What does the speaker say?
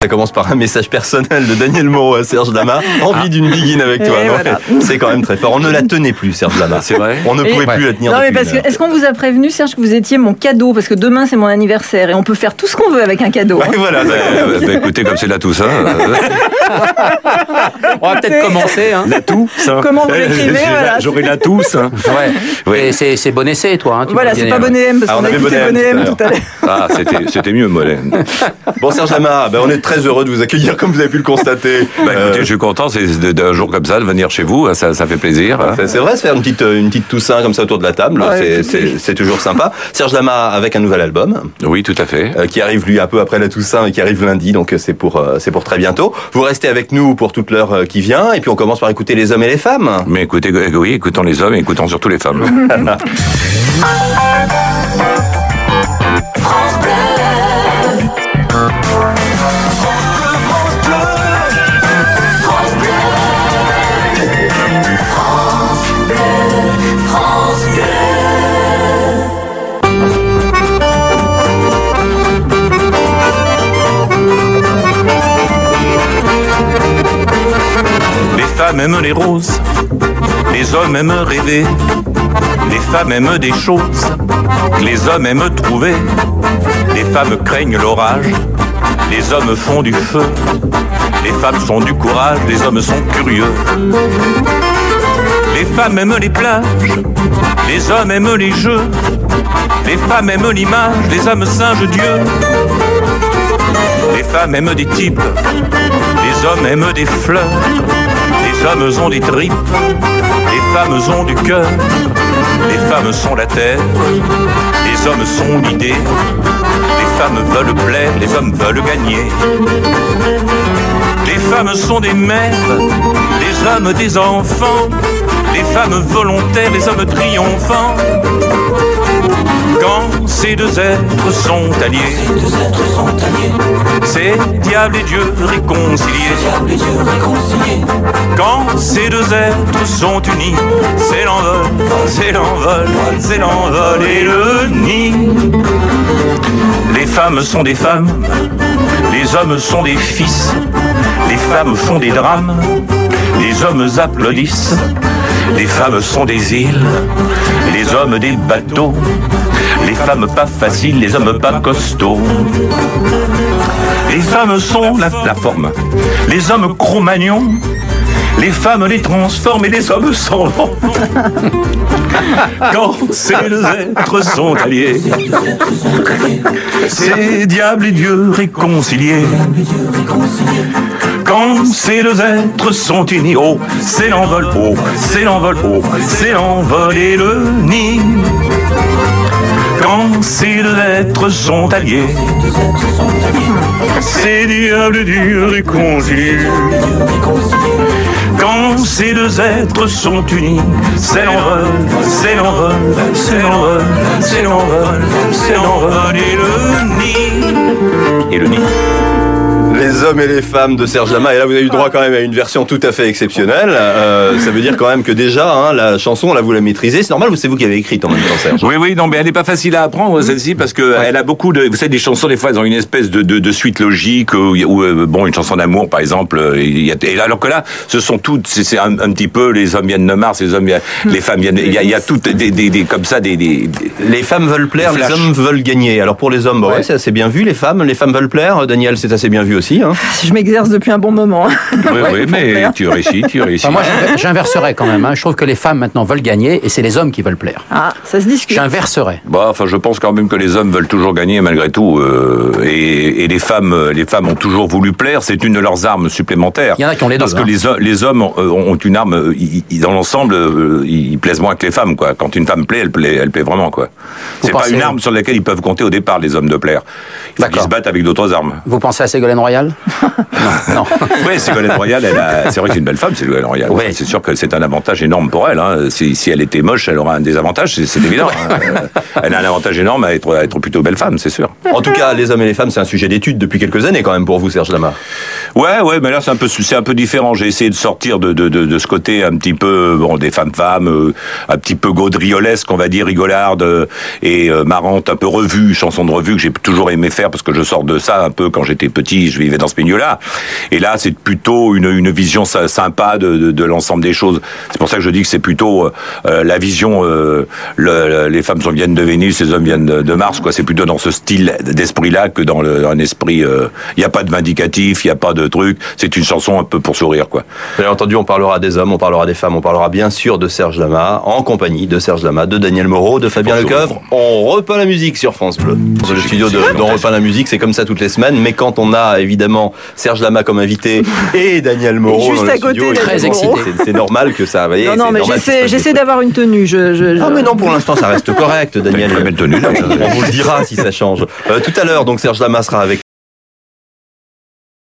Ça commence par un message personnel de Daniel Moreau à Serge Lama. Envie d'une biguine avec toi. Donc, voilà. C'est quand même très fort. On ne la tenait plus, Serge Lama. C'est vrai. On ne pouvait plus la tenir. Non, mais parce que, est-ce qu'on vous a prévenu, Serge, que vous étiez mon cadeau? Parce que demain, c'est mon anniversaire et on peut faire tout ce qu'on veut avec un cadeau. Ouais, voilà. Écoutez, comme c'est la Toussaint. On va peut-être commencer. Hein. La Toussaint. Comment vous l'écrivez voilà. J'aurai la Toussaint. Ouais. Et c'est bon essai, toi. Hein, voilà, c'est pas Bonnet M, parce qu'on a écouté Bonnet M tout à l'heure. Ah, c'était mieux, Bonnet M. Bon, Serge Lama, on est très heureux de vous accueillir, comme vous avez pu le constater. Écoutez, je suis content, c'est d'un jour comme ça, de venir chez vous, ça fait plaisir. Hein. C'est vrai, se faire une petite Toussaint comme ça autour de la table, c'est toujours sympa. Serge Lama avec un nouvel album. Oui, tout à fait. Qui arrive, lui, un peu après la Toussaint et qui arrive lundi, donc c'est pour très bientôt. Vous restez avec nous pour toute l'heure qui vient, et puis on commence par écouter les hommes et les femmes. Mais écoutez, oui, écoutons les hommes et écoutons surtout les femmes. France Bleu. France Bleu. France Bleu. France Bleu. Les femmes aiment les roses, les hommes aiment rêver. Les femmes aiment des choses que les hommes aiment trouver. Les femmes craignent l'orage, les hommes font du feu. Les femmes sont du courage, les hommes sont curieux. Les femmes aiment les plages, les hommes aiment les jeux. Les femmes aiment l'image, les hommes singent Dieu. Les femmes aiment des types, les hommes aiment des fleurs. Les hommes ont des tripes, les femmes ont du cœur. Les femmes sont la terre, les hommes sont l'idée. Les femmes veulent plaire, les hommes veulent gagner. Les femmes sont des mères, les hommes des enfants. Les femmes volontaires, les hommes triomphants. Quand ces deux êtres sont alliés, c'est diable et Dieu réconciliés. Quand ces deux êtres sont unis, c'est l'envol, c'est l'envol, c'est l'envol et le nid. Les femmes sont des femmes, les hommes sont des fils. Les femmes font des drames, les hommes applaudissent. Les femmes sont des îles, les hommes des bateaux. Les femmes pas faciles, les hommes pas costauds. Les femmes sont la forme, les hommes Cro-Magnons. Les femmes les transforment et les hommes s'en vont. Quand ces deux êtres sont alliés, c'est diable et Dieu réconciliés. Quand ces deux êtres sont unis, oh, c'est l'envol, oh, c'est l'envol, oh, c'est l'envol et le nid. Quand ces deux êtres sont alliés, c'est diable et Dieu réconciliés. Quand ces deux êtres sont unis, c'est l'envol, c'est l'envol, c'est l'envol, c'est l'envol, c'est l'envol et le nid. Et le nid. Les hommes et les femmes de Serge Lama, et là vous avez eu droit quand même à une version tout à fait exceptionnelle. Ça veut dire quand même que déjà, la chanson, là vous la maîtrisez. C'est normal ou c'est vous qui avez écrit en même temps, Serge? Oui, non, mais elle n'est pas facile à apprendre celle-ci parce que elle a beaucoup de. Vous savez, des chansons des fois elles ont une espèce de suite logique ou une chanson d'amour par exemple. Alors que là, ce sont toutes, c'est un petit peu les hommes viennent de Mars, les hommes viennent, les femmes viennent. Il y a toutes des comme ça des. Les femmes veulent plaire, les hommes veulent gagner. Alors pour les hommes, ouais, c'est assez bien vu. Les femmes veulent plaire. Daniel, c'est assez bien vu aussi. Hein. Je m'exerce depuis un bon moment. Oui, mais tu réussis. Enfin, moi, j'inverserais quand même. Je trouve que les femmes maintenant veulent gagner et c'est les hommes qui veulent plaire. Ah, ça se discute. J'inverserais. Je pense quand même que les hommes veulent toujours gagner malgré tout. Et les femmes ont toujours voulu plaire. C'est une de leurs armes supplémentaires. Il y en a qui ont les deux. Parce que les hommes ont une arme. Dans l'ensemble, ils plaisent moins que les femmes, quoi. Quand une femme plaît, elle plaît vraiment, quoi. C'est pas une arme sur laquelle ils peuvent compter au départ, les hommes de plaire. Il faut qu'ils se battent avec d'autres armes. Vous pensez à Ségolène Royal? Non. Oui, Ségolène Royal, c'est vrai que c'est une belle femme, Ségolène Royal. Ouais. C'est sûr que c'est un avantage énorme pour elle. Hein. Si elle était moche, elle aurait un désavantage, c'est évident. Elle a un avantage énorme à être plutôt belle femme, c'est sûr. En tout cas, les hommes et les femmes, c'est un sujet d'étude depuis quelques années quand même pour vous, Serge Lama. Ouais, mais là c'est un peu différent. J'ai essayé de sortir de ce côté un petit peu des femmes, un petit peu gaudriolesque, on va dire, rigolarde et marrante, un peu revue, chanson de revue que j'ai toujours aimé faire parce que je sors de ça un peu quand j'étais petit. Je vivais dans ce milieu ligne-là. Et là, c'est plutôt une vision sympa de l'ensemble des choses. C'est pour ça que je dis que c'est plutôt la vision, les femmes viennent de Vénus, les hommes viennent de Mars, quoi. C'est plutôt dans ce style d'esprit-là que dans un esprit. Il n'y a pas de vindicatif, il n'y a pas de truc. C'est une chanson un peu pour sourire, quoi. Bien entendu, on parlera des hommes, on parlera des femmes, on parlera bien sûr de Serge Lama, en compagnie de Serge Lama, de Daniel Moreau, de Fabien Lecoeuvre. On repeint la musique sur France Bleu. Dans le studio d'On repeint la musique, c'est comme ça toutes les semaines, mais quand on a évidemment Serge Lama comme invité et Daniel Moreau juste dans le à côté, studio, très excité. C'est normal que ça. Voyez, Non, mais j'essaie d'avoir une tenue. Ah mais non, pour l'instant ça reste correct, Daniel. Très belle tenue, là. On vous le dira si ça change. Tout à l'heure, donc Serge Lama sera avec